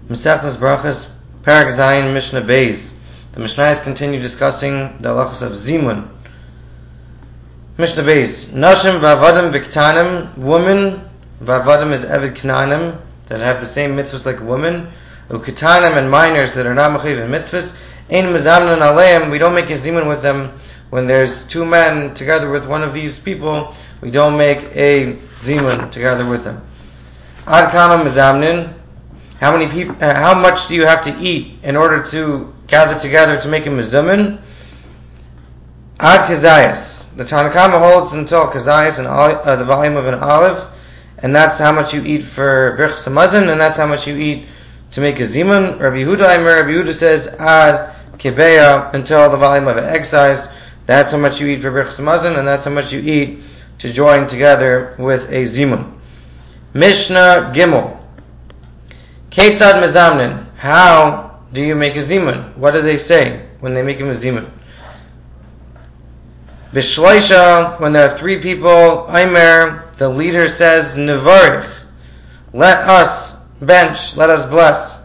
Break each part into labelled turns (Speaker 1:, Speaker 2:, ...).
Speaker 1: Masechtas Brachas, Parak Zayin, Mishnah Beis. The Mishnayos continue discussing the halachas of Zimun. Mishnah Beis. Nashim v'avadim v'ktanim. Women, v'avadim is Eved Knanim, that have the same mitzvahs like women. U'ktanim and minors that are not mechayiv in mitzvahs. Ein mezamnan aleim. We don't make a Zimun with them. When there's two men together with one of these people, we don't make a Zimun together with them. Ad kama mezamnin. How much do you have to eat in order to gather together to make a mezumin? Ad kazayas. The Tanna Kama holds until kazayas, the volume of an olive, and that's how much you eat for birchas hamazon, and that's how much you eat to make a zimun. Rabbi Yehuda says ad kebeya, until the volume of an egg size. That's how much you eat for birchas hamazon, and that's how much you eat to join together with a zimun. Mishnah Gimel. Ketzad mezamnin. How do you make a zimun? What do they say when they make him a zimun? Bishloisha, when there are three people, Aimer, the leader says, Nevarich, let us bench, let us bless.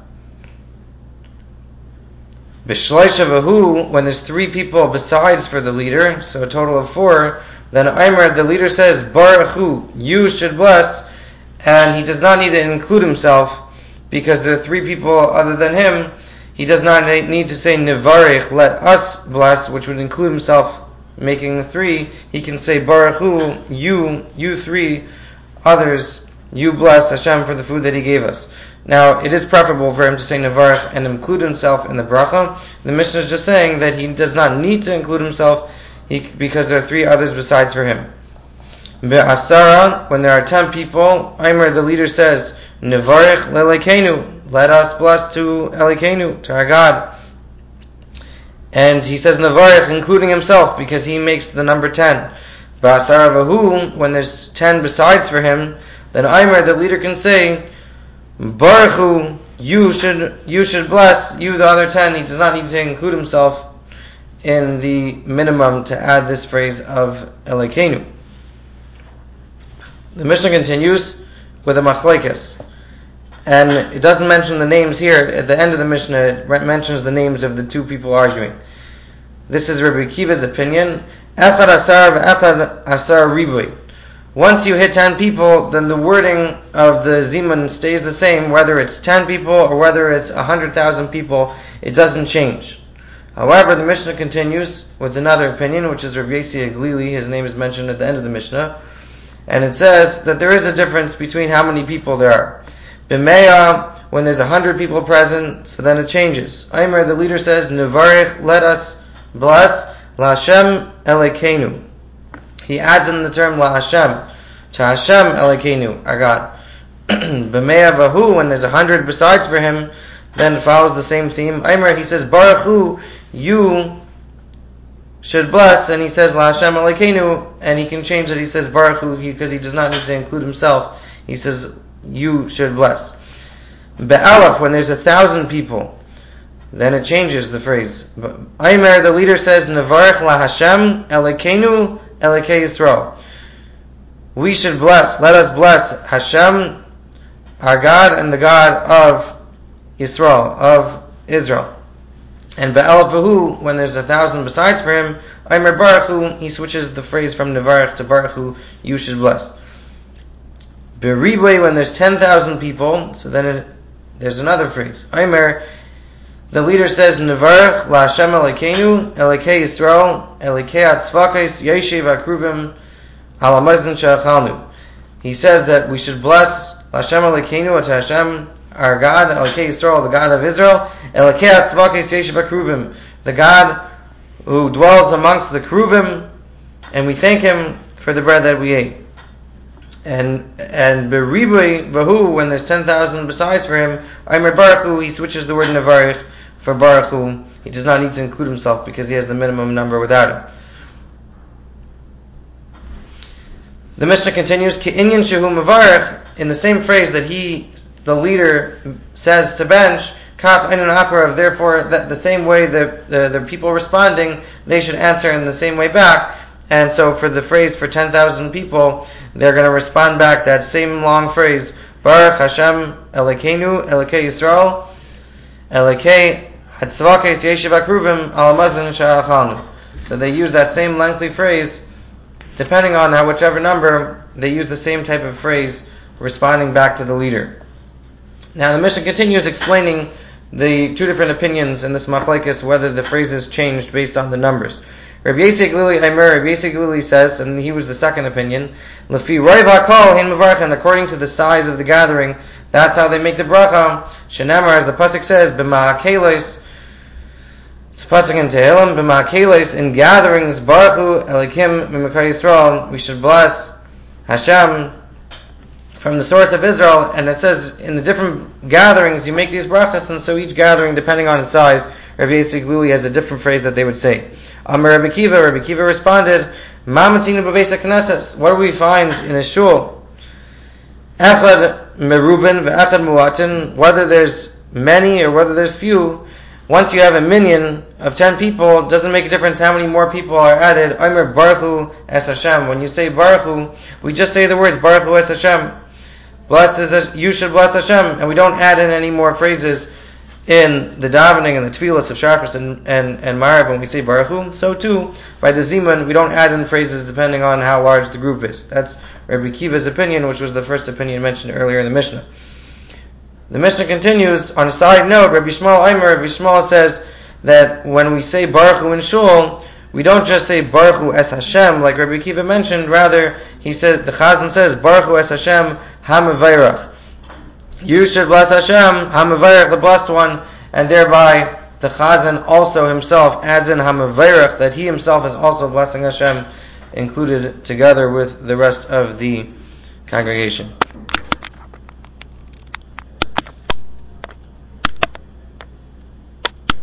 Speaker 1: Bishloisha vahu, when there's three people besides for the leader, so a total of four, then Aimer, the leader says, Barachu, you should bless, and he does not need to include himself, because there are three people other than him. He does not need to say Nevarich, let us bless, which would include himself making the three. He can say Baruchu, you three others, you bless Hashem for the food that He gave us. Now, it is preferable for him to say Nevarich and include himself in the bracha. The Mishnah is just saying that he does not need to include himself because there are three others besides for him. Be'asara, when there are 10 people, Aimer, the leader says, Nevarich le'Elokeinu, let us bless to Elokeinu, to our God. And he says Nevarich, including himself, because he makes the number 10. Ba'asara vahu, when there's 10 besides for him, then Aimer, the leader, can say, Baruchu, you should bless, you the other 10. He does not need to include himself in the minimum to add this phrase of Elokeinu. The Mishnah continues with a machlekes. And it doesn't mention the names here. At the end of the Mishnah, it mentions the names of the two people arguing. This is Rabbi Akiva's opinion. Echad asar v'echad asar ribui. Once you hit 10 people, then the wording of the zimun stays the same, whether it's 10 people or whether it's 100,000 people. It doesn't change. However, the Mishnah continues with another opinion, which is Rabbi Yossi Aglili. His name is mentioned at the end of the Mishnah. And it says that there is a difference between how many people there are. B'meya, when there's 100 people present, so then it changes. Aimer, the leader says, Nevarich, let us bless, LaHashem Elokeinu. He adds in the term LaHashem, to Hashem Elokeinu, our God. B'meya vahu, when there's 100 besides for him, then it follows the same theme. Aimer, he says, Baruchu, you should bless, and he says LaHashem Elokeinu, and he can change it. He says Baruchu, because he does not need to include himself. He says you should bless. Be'alaf, when there's 1,000 people, then it changes the phrase. Aimer, the leader says Nevarich LaHashem Elokeinu Elokei Yisrael. We should bless, let us bless Hashem, our God, and the God of Yisrael, of Israel. And Be'alaf vahu, when there's 1,000 besides for him, Aimer Baruchu, he switches the phrase from Nevarich to Baruchu, you should bless. Beribui, when there's 10,000 people, so then there's another phrase. Aimer, the leader says Nevarich LaHashem Elokeinu Elokei Yisrael Elokei Atzvakos Yeshiv Akruvim Al Hamazon She'achalnu. He says that we should bless LaHashem Elokeinu, to Hashem, our God, Elokei Yisrael, the God of Israel, Elokei Atzvakos Yeshiv Akruvim, the God who dwells amongst the Kruvim, and we thank Him for the bread that we ate. And beribui vahu, when there's 10,000 besides for him, Aimer Baruchu, he switches the word Nevarich for Baruchu. He does not need to include himself because he has the minimum number without him. The Mishnah continues, Ki'inyan shehu mevarich, in the same phrase that the leader, says to bench, Kaf einun akarav, therefore that the same way the people responding, they should answer in the same way back. And so for the phrase for 10,000 people, they're going to respond back that same long phrase, Baruch Hashem Elokeinu Elokei Yisrael, Elokei Hatzvakes Yeshiv Akruvim Al Mazon Sha'achalnu. So they use that same lengthy phrase, depending on whichever number, they use the same type of phrase, responding back to the leader. Now the Mishnah continues explaining the two different opinions in this machlekes, whether the phrases changed based on the numbers. Rabbi Yossi Glili says, and he was the second opinion, Lefi Roiv HaKol Hein Mevarchen, according to the size of the gathering, that's how they make the bracha. Shenamar, as the pasuk says, B'ma'akelos, it's a pasuk in Tehillim, B'ma'akelos, in gatherings, Baruchu Elikim B'Mekar Yisrael, we should bless Hashem from the source of Israel, and it says in the different gatherings you make these brachas, and so each gathering, depending on its size, Rabbi Yossi Glili has a different phrase that they would say. Amar Rabbi Kiva responded, Ma matzinu b'beis hakneses, what do we find in a shul? Echad merubin ve'echad muatin, whether there's many or whether there's few, once you have a minyan of 10 people, it doesn't make a difference how many more people are added. Omer Baruchu es Hashem. When you say Baruchu, we just say the words Baruchu es Hashem. You should bless Hashem, and we don't add in any more phrases in the davening and the tefillas of Shachris and Marav when we say Baruch Hu. So too, by the Zimun, we don't add in phrases depending on how large the group is. That's Rabbi Kiva's opinion, which was the first opinion mentioned earlier in the Mishnah. The Mishnah continues, on a side note, Rabbi Shmuel says that when we say Baruch Hu in Shul, we don't just say Baruch Hu es Hashem, like Rabbi Kiva mentioned, rather, the Chazan says, Baruch Hu es Hashem ha-mevayrach. You should bless Hashem, ha-mevayrach, the blessed one, and thereby the Chazan also himself adds in ha-mevayrach, that he himself is also blessing Hashem, included together with the rest of the congregation.